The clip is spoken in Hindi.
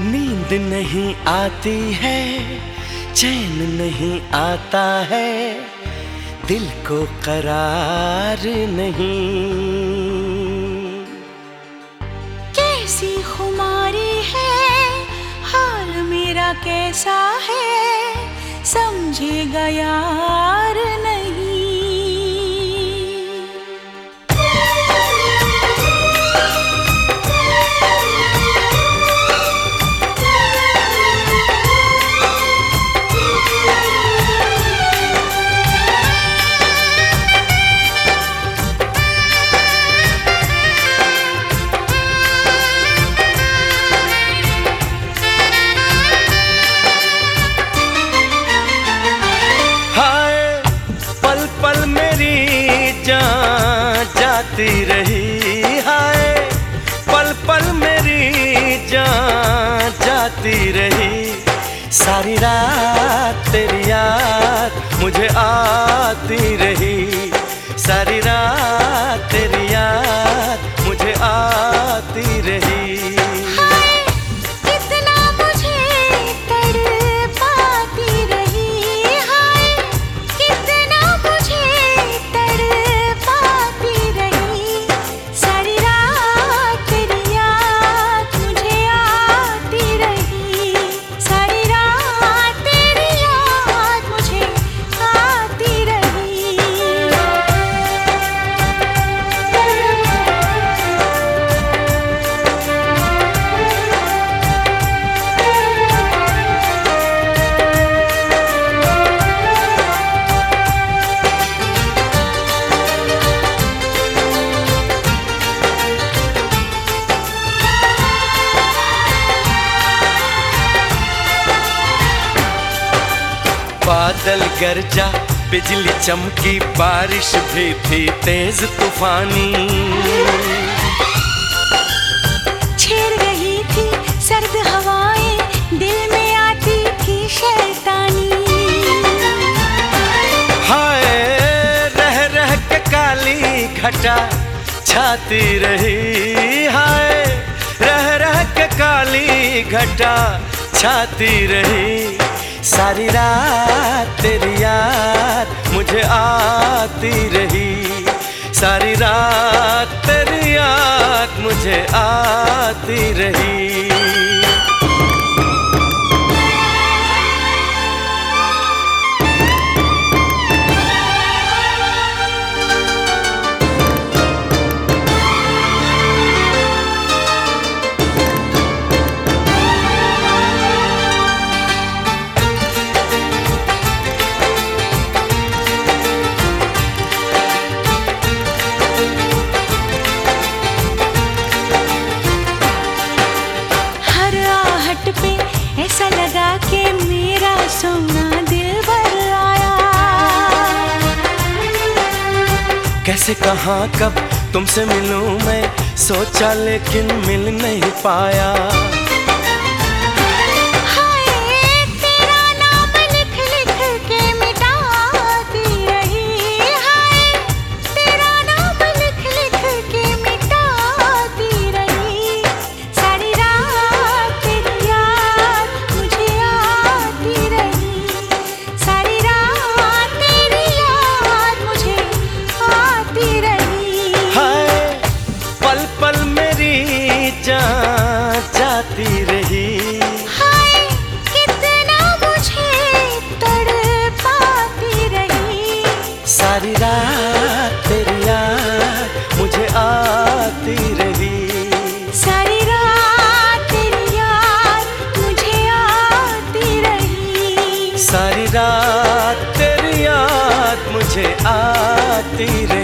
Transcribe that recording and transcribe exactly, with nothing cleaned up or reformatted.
नींद नहीं आती है, चैन नहीं आता है, दिल को करार नहीं। कैसी खुमारी है, हाल मेरा कैसा है, समझेगा यार नहीं। पल मेरी जान जाती रही, हाय पल पल मेरी जान जाती रही। सारी रात तेरी याद मुझे आती रही, सारी रात तेरी याद मुझे आती रही। बादल गरजा, बिजली चमकी, बारिश भी थी तेज तूफानी। छेड़ रही थी सर्द हवाएं, दिल में आती थी शैतानी। हाय रह रह के काली घटा छाती रही, हाय रह रह के काली घटा छाती रही। सारी रात तेरी याद मुझे आती रही, सारी रात तेरी याद मुझे आती रही। ऐसा लगा कि मेरा सोना दिल भर आया। कैसे कहाँ कब तुमसे मिलूं मैं, सोचा लेकिन मिल नहीं पाया। जान जाती रही, हाय कितना मुझे तड़पाती रही। सारी रात तेरी याद मुझे आती रही, सारी रात तेरी याद मुझे आती रही, सारी रात तेरी याद मुझे आती रही।